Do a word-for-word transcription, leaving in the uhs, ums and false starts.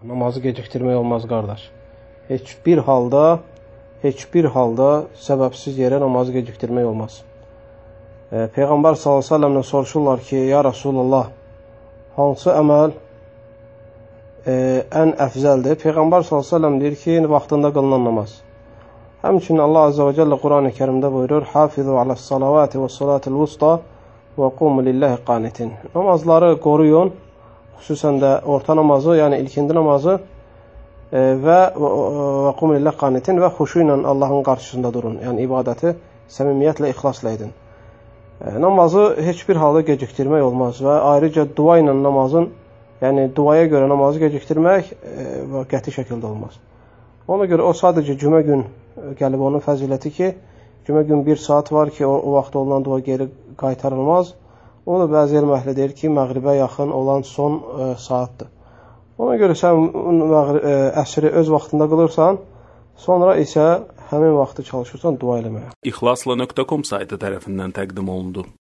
Namazı gecikdirmək olmaz, qardaş. Heç bir halda, heç bir halda səbəbsiz yerə namazı gecikdirmək olmaz. E, Peyğəmbər sallallahu əleyhi və səlləmdən soruşurlar ki, ya Rasulullah, hansı əməl e, ən əfzəldir? Peyğəmbər sallallahu əleyhi və səlləm deyir ki, vaxtında qılınan namaz. Həmçinin Allah Azze və Cəllə Quran-ı Kərimdə buyurur, Hafizu aləs-salavati və salatil-vusta və qumu lillahi qanitin. Namazları qoruyun, xüsusən də orta namazı, yəni ilkindi namazı e, və və qumu lillahi qanitin və xuşu ilə Allahın qarşısında durun. Yəni ibadəti səmimiyyətlə, ixlasla edin. E, namazı heç bir halda gecikdirmək olmaz və ayrıca dua ilə namazın, yəni duaya görə namazı gecikdirmək e, qəti şəkildə olmaz. Ona görə o sadəcə cümə gün gəlib onun fəziləti ki, cümə gün bir saat var ki, o, o vaxt olunan dua geri qaytarılmaz. O da bəzi elm əhli deyir ki, məğribə yaxın olan son e, saatdır. Ona görə sən e, əsri öz vaxtında qılırsan, sonra isə həmin vaxtı çalışırsan dua eləməyə. İxlasla nöqtə com saytı tərəfindən təqdim olundu.